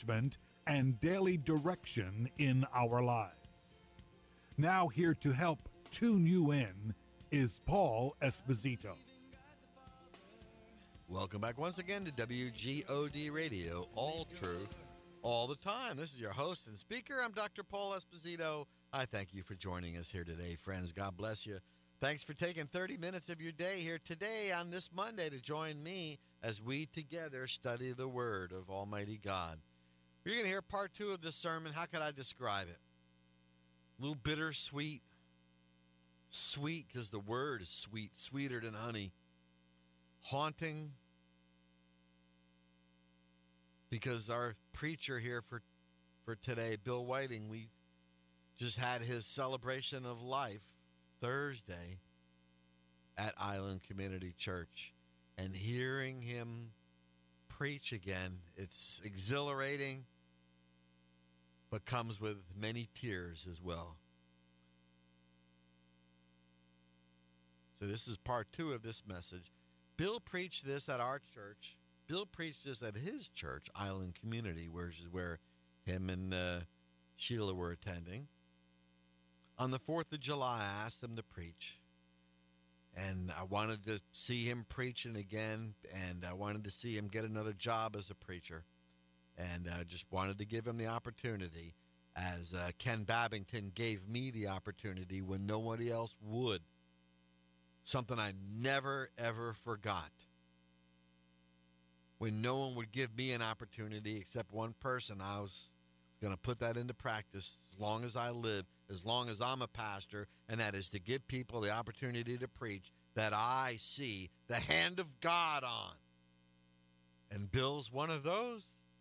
encouragement and daily direction in our lives. Now, here to help tune you in is Paul Esposito. Welcome back once again to WGOD Radio, all true, all the time. This is your host and speaker. I'm Dr. Paul Esposito. I thank you for joining us here today, friends. God bless you. Thanks for taking 30 minutes of your day here today on this Monday to join me as we together study the Word of Almighty God. You're going to hear part 2 of this sermon. How could I describe it? A little bittersweet. Sweet because the Word is sweet, sweeter than honey. Haunting because our preacher here for today, Bill Whiting, we just had his celebration of life Thursday at Island Community Church. And hearing him preach again, it's exhilarating, but comes with many tears as well. So this is part 2 of this message. Bill preached this at our church. Bill preached this at his church, Island Community, which is where him and Sheila were attending. On the 4th of July, I asked him to preach. And I wanted to see him preaching again, and I wanted to see him get another job as a preacher. And I just wanted to give him the opportunity, as Ken Babington gave me the opportunity when nobody else would. Something I never, ever forgot. When no one would give me an opportunity except one person, I was going to put that into practice as long as I live, as long as I'm a pastor, and that is to give people the opportunity to preach that I see the hand of God on. And Bill's one of those.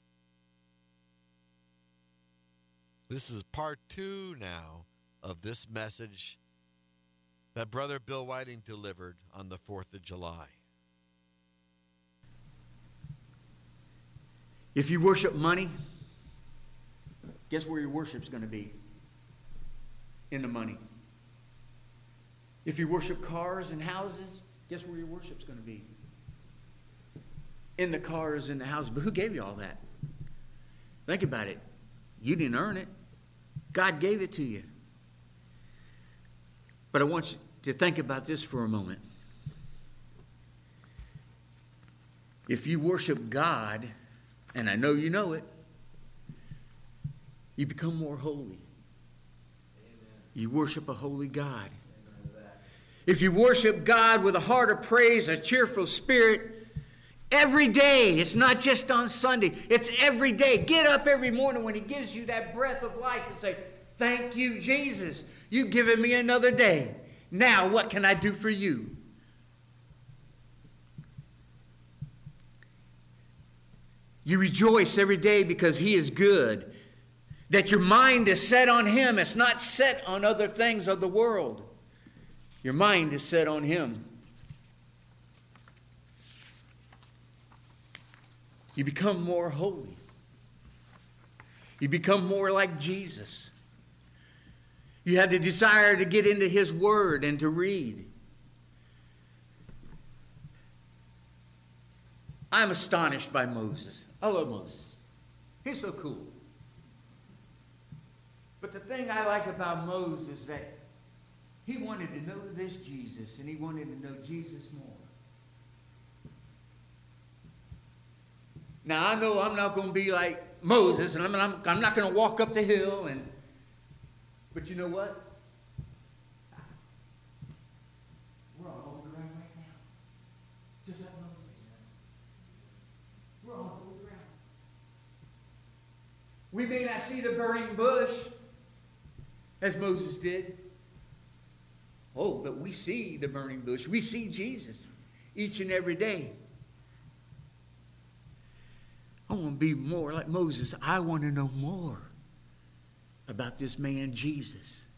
This is part 2 now of this message that Brother Bill Whiting delivered on the 4th of July. If you worship money, guess where your worship's going to be? In the money. If you worship cars and houses, guess where your worship's going to be? In the cars and the houses. But who gave you all that? Think about it. You didn't earn it. God gave it to you. But I want you to think about this for a moment. If you worship God, and I know you know it, you become more holy. Amen. You worship a holy God. If you worship God with a heart of praise, a cheerful spirit, every day, it's not just on Sunday, it's every day. Get up every morning when He gives you that breath of life and say, thank you, Jesus. You've given me another day. Now, what can I do for you? You rejoice every day because He is good. That your mind is set on Him. It's not set on other things of the world. Your mind is set on Him. You become more holy. You become more like Jesus. You have the desire to get into His Word and to read. I'm astonished by Moses. I love Moses. He's so cool. But the thing I like about Moses is that he wanted to know this Jesus, and he wanted to know Jesus more. Now, I know I'm not going to be like Moses, and I'm not going to walk up the hill. But you know what? We're on holy ground right now. Just like Moses said. We're on holy ground. We may not see the burning bush as Moses did. Oh, but we see the burning bush. We see Jesus each and every day. I want to be more like Moses. I want to know more about this man, Jesus.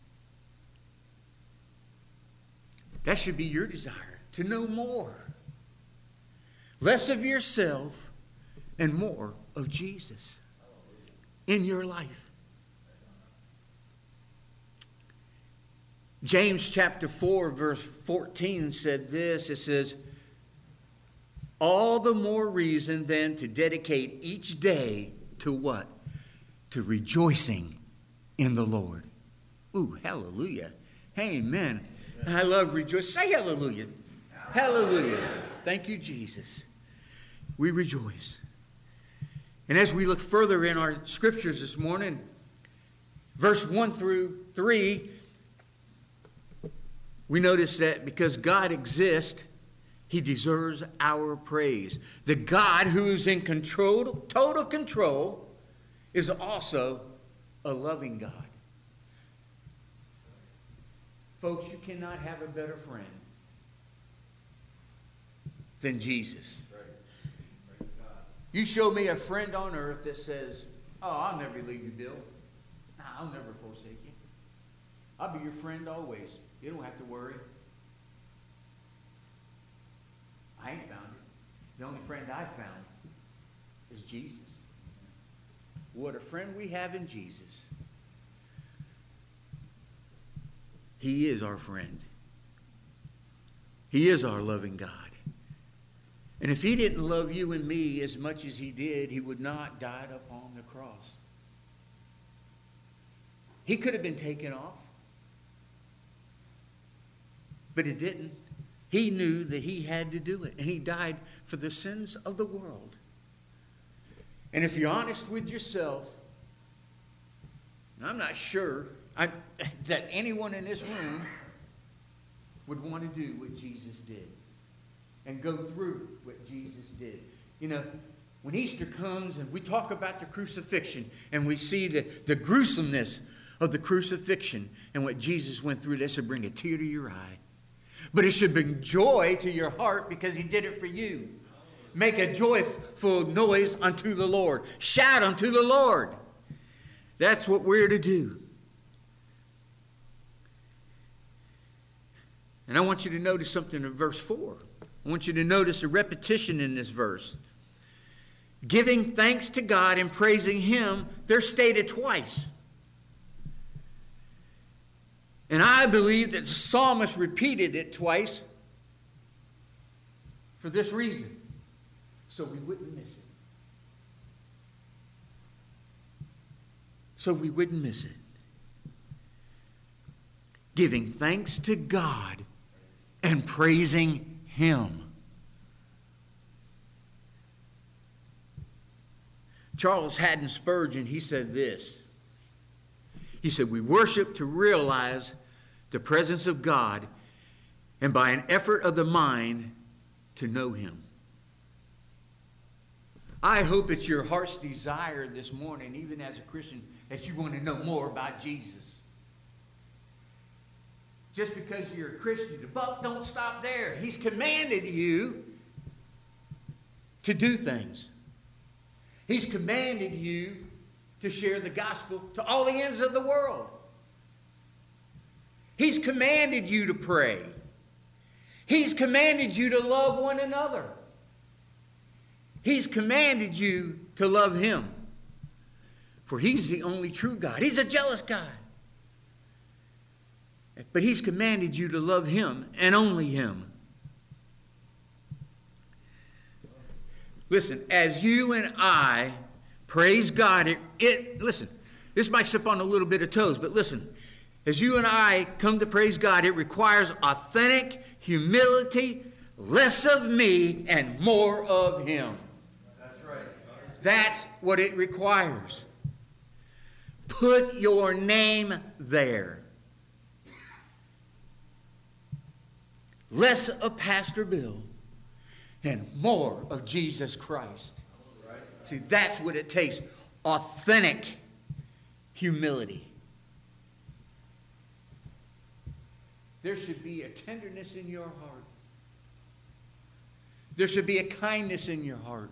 That should be your desire, to know more. Less of yourself and more of Jesus in your life. James chapter 4, verse 14 said this. It says, all the more reason then to dedicate each day to what? To rejoicing in the Lord. Ooh, hallelujah. Amen. I love rejoicing. Say hallelujah. Hallelujah. Thank you, Jesus. We rejoice. And as we look further in our scriptures this morning, verse 1 through 3, we notice that because God exists, He deserves our praise. The God who is in control, total control, is also a loving God. Folks, you cannot have a better friend than Jesus. You show me a friend on earth that says, oh, I'll never leave you, Bill. Nah, I'll never forsake you. I'll be your friend always. You don't have to worry. I ain't found it. The only friend I found is Jesus. What a friend we have in Jesus. He is our friend. He is our loving God. And if He didn't love you and me as much as He did, He would not died upon the cross. He could have been taken off. But He didn't. He knew that He had to do it. And He died for the sins of the world. And if you're honest with yourself, and I'm not sure that anyone in this room would want to do what Jesus did. And go through what Jesus did. You know, when Easter comes and we talk about the crucifixion and we see the gruesomeness of the crucifixion and what Jesus went through, that should bring a tear to your eye. But it should bring joy to your heart because He did it for you. Make a joyful noise unto the Lord. Shout unto the Lord. That's what we're to do. And I want you to notice something in verse 4. I want you to notice a repetition in this verse. Giving thanks to God and praising Him, they're stated twice. And I believe that the psalmist repeated it twice for this reason, so we wouldn't miss it. So we wouldn't miss it. Giving thanks to God and praising Him. Charles Haddon Spurgeon, he said this. He said, we worship to realize the presence of God and by an effort of the mind to know Him. I hope it's your heart's desire this morning, even as a Christian, that you want to know more about Jesus. Just because you're a Christian, the buck don't stop there. He's commanded you to do things. He's commanded you to share the gospel to all the ends of the world. He's commanded you to pray. He's commanded you to love one another. He's commanded you to love Him. For He's the only true God. He's a jealous God. But He's commanded you to love Him and only Him. Listen, as you and I praise God, listen, this might step on a little bit of toes, but listen, as you and I come to praise God, it requires authentic humility, less of me and more of Him. That's right. That's what it requires. Put your name there. Less of Pastor Bill and more of Jesus Christ. See, that's what it takes. Authentic humility. There should be a tenderness in your heart. There should be a kindness in your heart.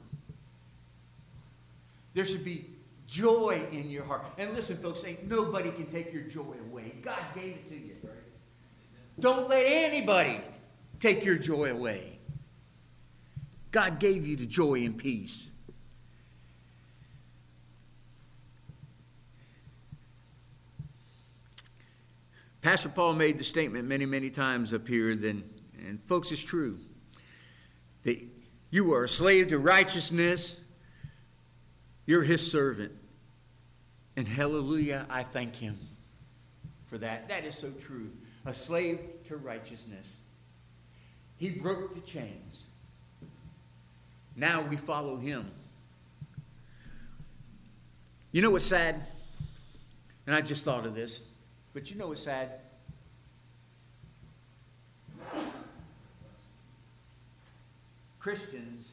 There should be joy in your heart. And listen, folks, ain't nobody can take your joy away. God gave it to you. Don't let anybody take your joy away. God gave you the joy and peace. Pastor Paul made the statement many, many times up here, and folks, it's true, that you are a slave to righteousness, You're His servant. And hallelujah, I thank Him for that. That is so true. A slave to righteousness. He broke the chains. Now we follow Him. You know what's sad? And I just thought of this. But you know what's sad? Christians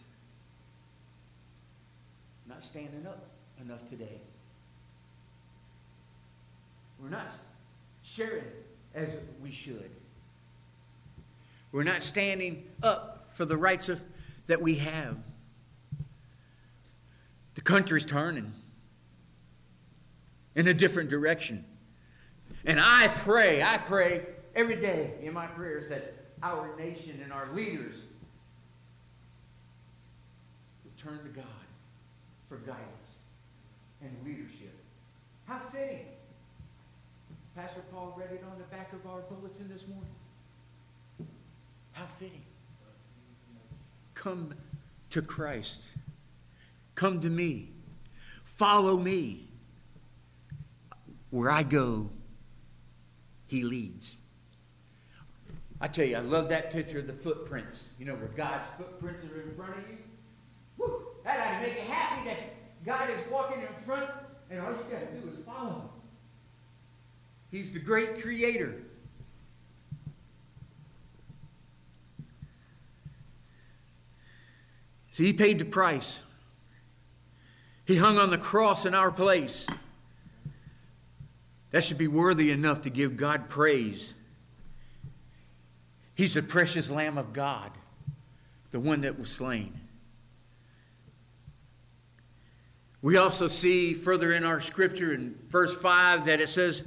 not standing up enough today. We're not sharing as we should. We're not standing up for the rights that we have. The country's turning in a different direction. And I pray every day in my prayers that our nation and our leaders would turn to God for guidance and leadership. How fitting. Pastor Paul read it on the back of our bulletin this morning. How fitting. Come to Christ. Come to me. Follow me. Where I go, He leads. I tell you, I love that picture of the footprints. You know, where God's footprints are in front of you. Woo! That ought to make you happy that God is walking in front and all you got to do is follow. He's the great creator. See, He paid the price. He hung on the cross in our place. That should be worthy enough to give God praise. He's the precious Lamb of God, the one that was slain. We also see further in our scripture in verse 5 that it says,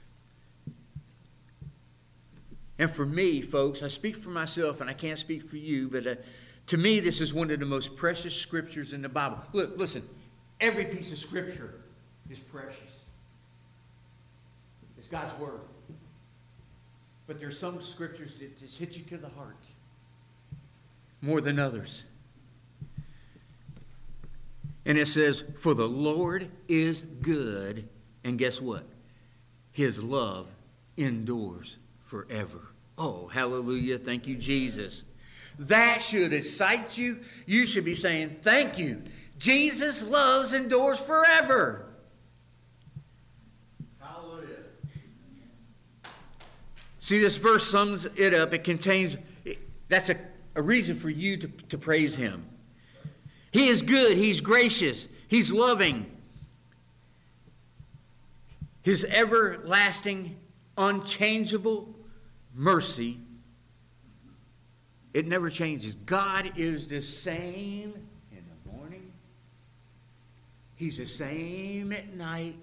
and for me, folks, I speak for myself and I can't speak for you, but to me this is one of the most precious scriptures in the Bible. Look, listen, every piece of scripture is precious. It's God's word. But there's some scriptures that just hit you to the heart more than others. And it says, for the Lord is good, and guess what? His love endures forever. Oh, hallelujah. Thank you, Jesus. That should excite you. You should be saying, thank you. Jesus' love endures forever. Hallelujah. See, this verse sums it up. It contains, that's a reason for you to praise Him. He is good. He's gracious. He's loving. His everlasting, unchangeable mercy, it never changes. God is the same in the morning. He's the same at night.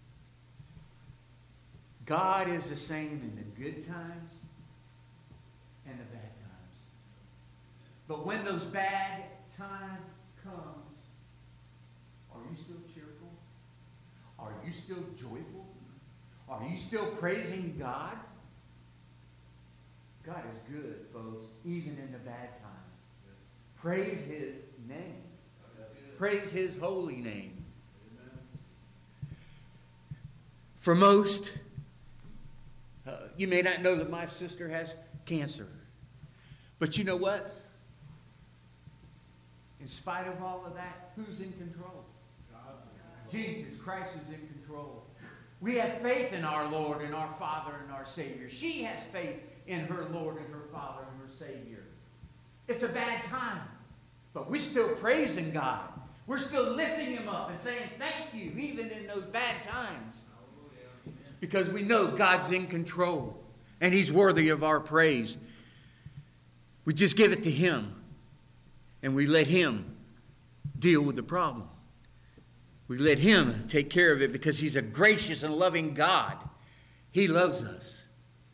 God is the same in the good times and the bad times. But when those bad times comes, are you still cheerful? Are you still joyful? Are you still praising God? God is good, folks, even in the bad times. Praise His name. Praise His holy name. For most, you may not know that my sister has cancer. But you know what? In spite of all of that, who's in control? Jesus Christ is in control. We have faith in our Lord and our Father and our Savior. She has faith in her Lord and her Father and her Savior. It's a bad time, but we're still praising God. We're still lifting Him up and saying thank you, even in those bad times. Because we know God's in control and He's worthy of our praise. We just give it to Him and we let Him deal with the problem. We let Him take care of it because He's a gracious and loving God. He loves us.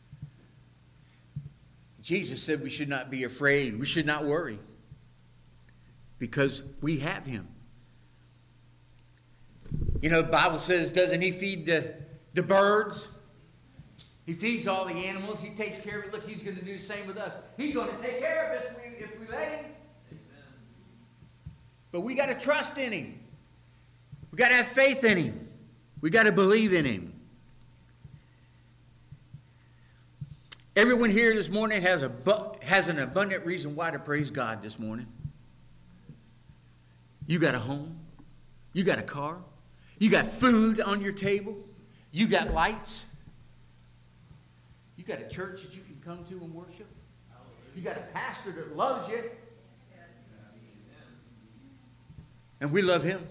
Jesus said we should not be afraid. We should not worry because we have Him. You know, the Bible says, doesn't He feed the birds? He feeds all the animals. He takes care of it. Look, He's going to do the same with us. He's going to take care of us if we let Him. But we got to trust in Him. We got to have faith in Him. We got to believe in Him. Everyone here this morning has an abundant reason why to praise God this morning. You got a home. You got a car. You got food on your table. You got lights. You got a church that you can come to and worship. You got a pastor that loves you. And we love Him.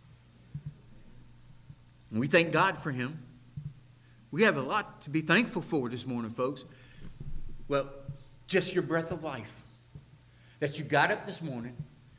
And we thank God for Him. We have a lot to be thankful for this morning, folks. Well, just your breath of life. That you got up this morning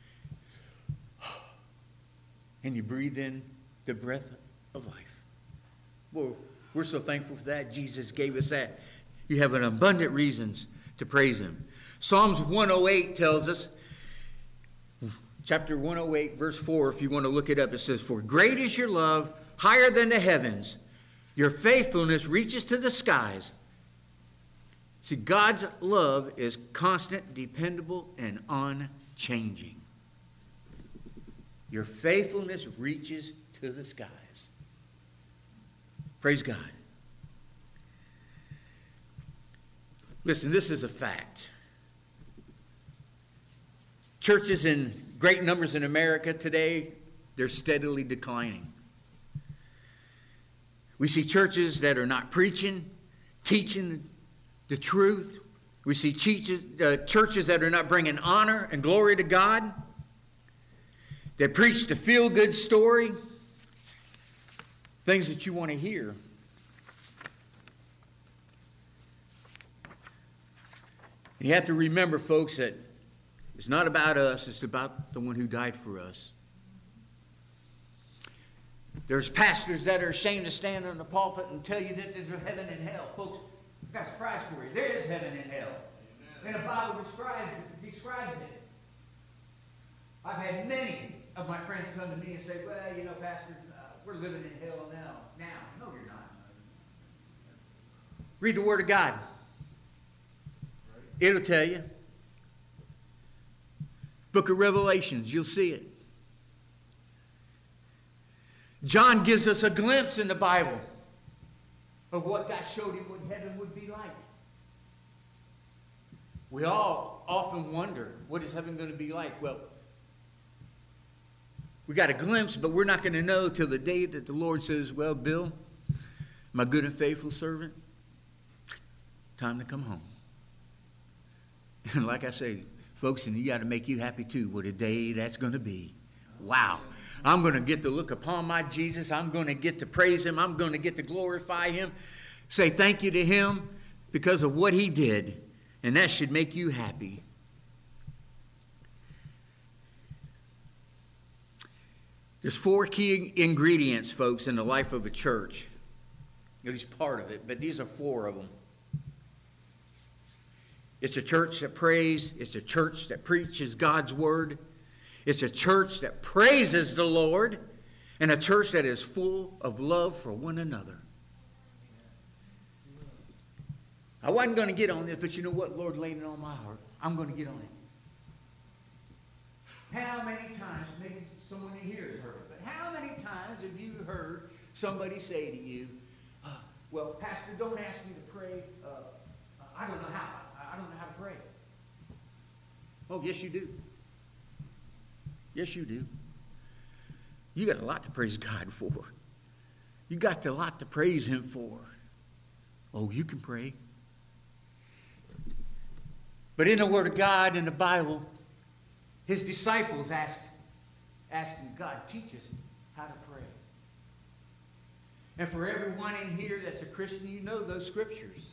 and you breathe in the breath of life. Well, we're so thankful for that. Jesus gave us that. You have an abundant reasons to praise Him. Psalms 108 tells us, chapter 108, verse 4, if you want to look it up, it says, "For great is your love, higher than the heavens. Your faithfulness reaches to the skies." See, God's love is constant, dependable, and unchanging. Your faithfulness reaches to the skies. Praise God. Listen, this is a fact. Churches in great numbers in America today, they're steadily declining. We see churches that are not preaching, teaching the truth. We see churches that are not bringing honor and glory to God. They preach the feel-good story, things that you want to hear. And you have to remember, folks, that it's not about us, it's about the one who died for us. There's pastors that are ashamed to stand on the pulpit and tell you that there's a heaven and hell. Folks, I've got a surprise for you. There is heaven and hell. And the Bible describes it. I've had many of my friends come to me and say, well, you know, Pastor, we're living in hell now. No, you're not. Read the Word of God. It'll tell you. Book of Revelations, you'll see it. John gives us a glimpse in the Bible of what God showed him what heaven would be like. We all often wonder, what is heaven going to be like? Well, we got a glimpse, but we're not going to know till the day that the Lord says, well, Bill, my good and faithful servant, time to come home. And like I say, folks, and you got to make you happy too, what a day that's going to be. Wow. I'm going to get to look upon my Jesus. I'm going to get to praise Him. I'm going to get to glorify Him. Say thank you to Him because of what He did. And that should make you happy. There's 4 key ingredients, folks, in the life of a church. At least part of it, but these are 4 of them. It's a church that prays. It's a church that preaches God's word. It's a church that praises the Lord. And a church that is full of love for one another. I wasn't going to get on this, but you know what? Lord laid it on my heart. I'm going to get on it. How many times, maybe someone in here has heard it, but how many times have you heard somebody say to you, well, Pastor, don't ask me to pray. I don't know how. I don't know how to pray. Oh, yes, you do. Yes, you do. You got a lot to praise God for. You got a lot to praise Him for. Oh, you can pray. But in the Word of God, in the Bible, His disciples asked Him, God, teach us how to pray. And for everyone in here that's a Christian, you know those scriptures.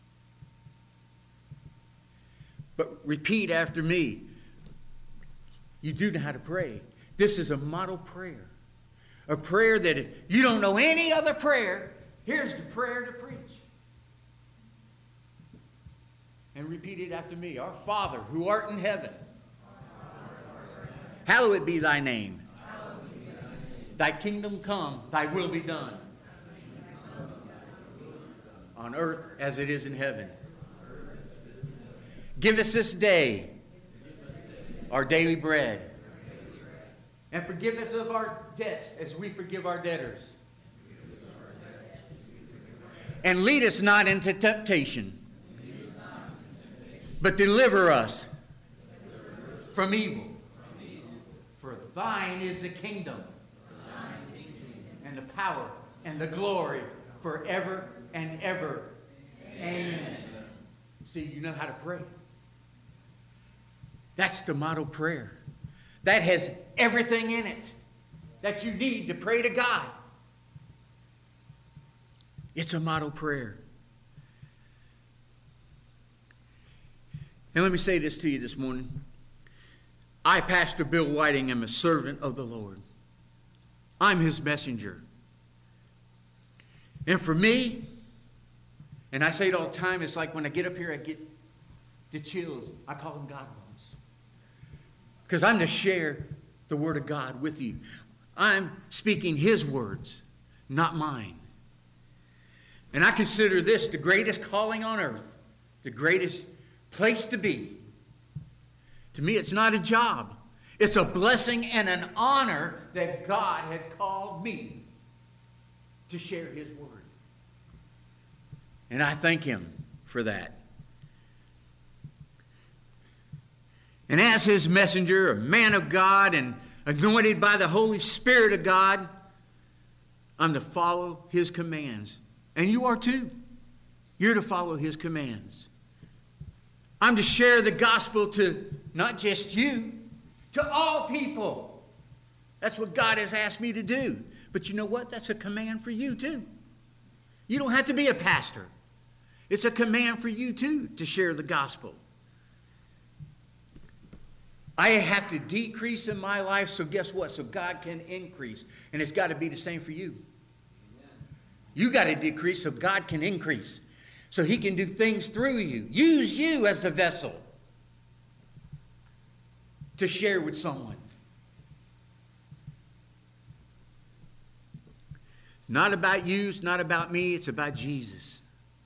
But repeat after me. You do know how to pray. This is a model prayer. A prayer that if you don't know any other prayer, here's the prayer to preach. And repeat it after me. Our Father, who art in heaven, hallowed be thy name. Thy kingdom come, thy will be done. On earth as it is in heaven. Give us this day our daily bread. And forgive us of our debts as we forgive our debtors. And lead us not into temptation, but deliver us from evil. For thine is the kingdom, and the power, and the glory forever and ever. Amen. See, you know how to pray. That's the model prayer. That has everything in it that you need to pray to God. It's a model prayer. And let me say this to you this morning. I, Pastor Bill Whiting, am a servant of the Lord. I'm his messenger. And for me, and I say it all the time, it's like when I get up here, I get the chills. I call them God bumps. Because I'm to share the Word of God with you. I'm speaking his words, not mine. And I consider this the greatest calling on earth, the greatest place to be. To me, it's not a job. It's a blessing and an honor that God had called me to share his word. And I thank him for that. And as his messenger, a man of God and anointed by the Holy Spirit of God, I'm to follow his commands. And you are too. You're to follow his commands. I'm to share the gospel to not just you, to all people. That's what God has asked me to do. But you know what? That's a command for you too. You don't have to be a pastor. It's a command for you too to share the gospel. I have to decrease in my life, so guess what? So God can increase. And it's got to be the same for you. You got to decrease so God can increase. So he can do things through you. Use you as the vessel to share with someone. Not about you, it's not about me, it's about Jesus.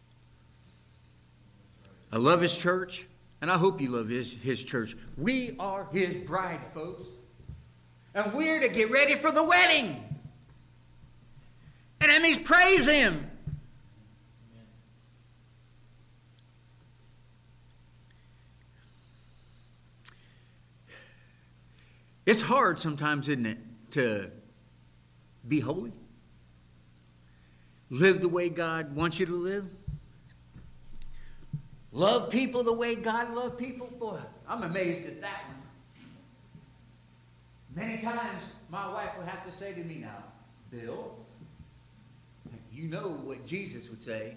I love his church, and I hope you love his church. We are his bride, folks. And we're to get ready for the wedding. And that means praise him. It's hard sometimes, isn't it, to be holy? Live the way God wants you to live? Love people the way God loves people? Boy, I'm amazed at that one. Many times my wife would have to say to me, now, Bill, you know what Jesus would say.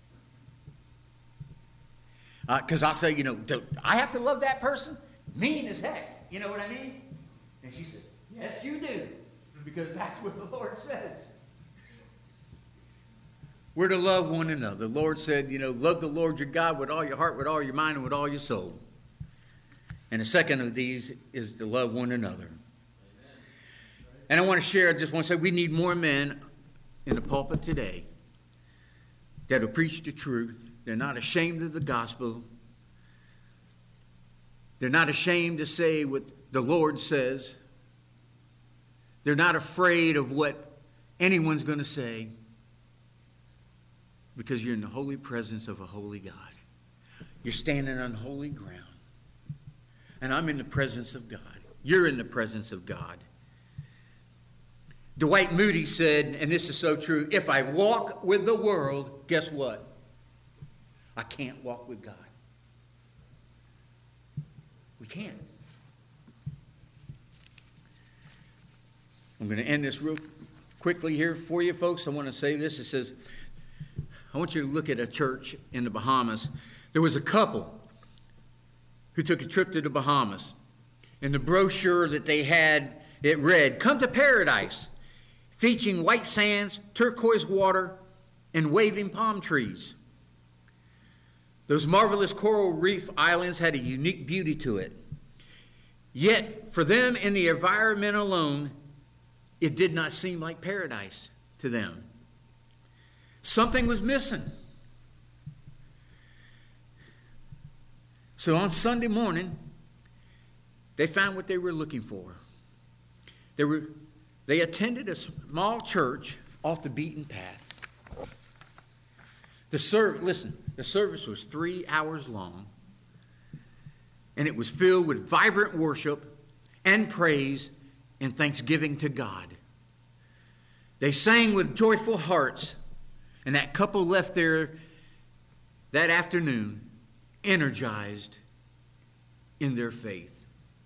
Because I'll say, I have to love that person? Mean as heck. You know what I mean? And she said, yes, you do. Because that's what the Lord says. We're to love one another. The Lord said, love the Lord your God with all your heart, with all your mind, and with all your soul. And the second of these is to love one another. And I want to share, I just want to say, we need more men in the pulpit today that will preach the truth. They're not ashamed of the gospel. They're not ashamed to say what the Lord says. They're not afraid of what anyone's going to say, because you're in the holy presence of a holy God. You're standing on holy ground. And I'm in the presence of God. You're in the presence of God. Dwight Moody said, and this is so true, if I walk with the world, guess what? I can't walk with God. We can't. I'm going to end this real quickly here for you folks. I want to say this. It says, I want you to look at a church in the Bahamas. There was a couple who took a trip to the Bahamas. In the brochure that they had, it read, "Come to Paradise," featuring white sands, turquoise water, and waving palm trees. Those marvelous coral reef islands had a unique beauty to it. Yet, for them in the environment alone, it did not seem like paradise to them. Something was missing. So on Sunday morning, they found what they were looking for. They attended a small church off the beaten path. The service was 3 hours long, and it was filled with vibrant worship and praise and thanksgiving to God. They sang with joyful hearts, and that couple left there that afternoon energized in their faith.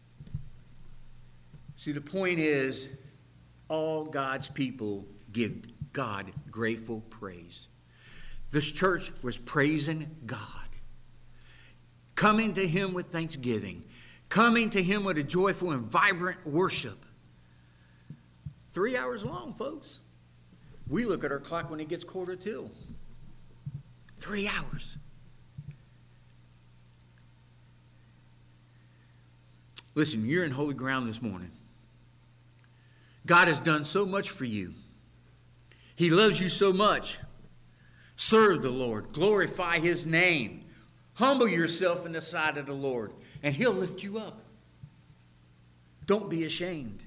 See, the point is, all God's people give God grateful praise. This church was praising God, coming to Him with thanksgiving, coming to Him with a joyful and vibrant worship. 3 hours long, folks. We look at our clock when it gets 1:45. 3 hours. Listen, you're in holy ground this morning. God has done so much for you. He loves you so much. Serve the Lord. Glorify His name. Humble yourself in the sight of the Lord, and He'll lift you up. Don't be ashamed.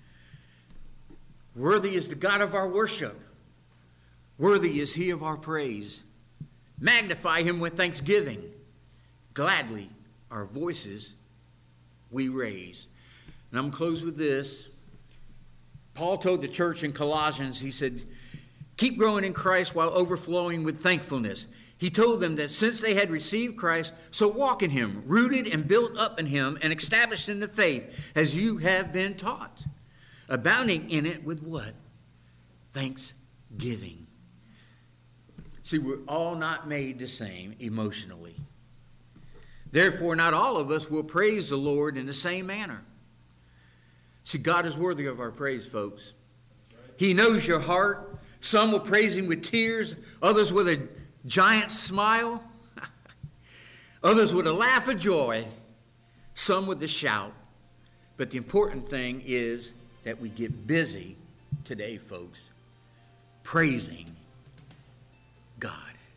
Worthy is the God of our worship. Worthy is He of our praise. Magnify Him with thanksgiving. Gladly our voices we raise. And I'm going to close with this. Paul told the church in Colossians, he said, keep growing in Christ while overflowing with thankfulness. He told them that since they had received Christ, so walk in Him, rooted and built up in Him, and established in the faith as you have been taught, abounding in it with what? Thanksgiving. See, we're all not made the same emotionally. Therefore, not all of us will praise the Lord in the same manner. See, God is worthy of our praise, folks. He knows your heart. Some will praise Him with tears, others with a giant smile, others with a laugh of joy, some with a shout. But the important thing is that we get busy today, folks, praising God.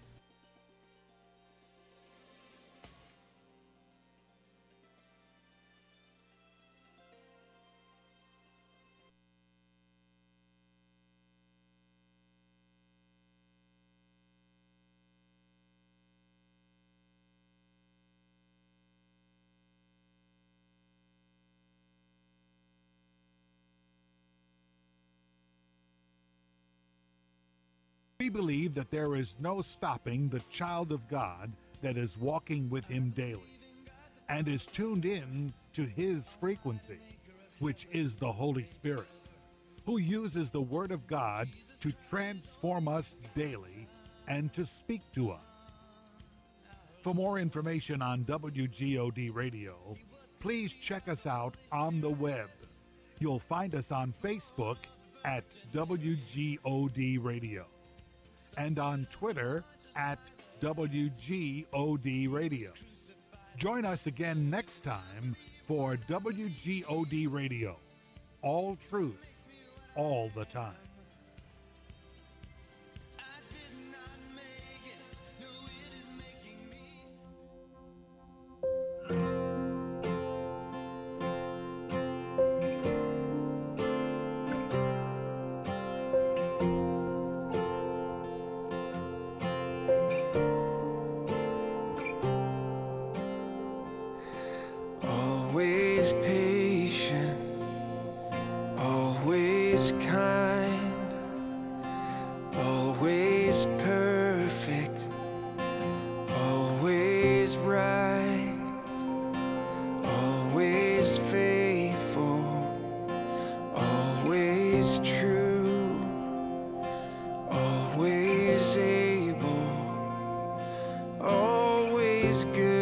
We believe that there is no stopping the child of God that is walking with Him daily and is tuned in to His frequency, which is the Holy Spirit, who uses the Word of God to transform us daily and to speak to us. For more information on WGOD Radio, please check us out on the web. You'll find us on Facebook at WGOD Radio and on Twitter at WGOD Radio. Join us again next time for WGOD Radio. All truth, all the time. Always patient, always kind, always perfect, always right, always faithful, always true, always able, always good.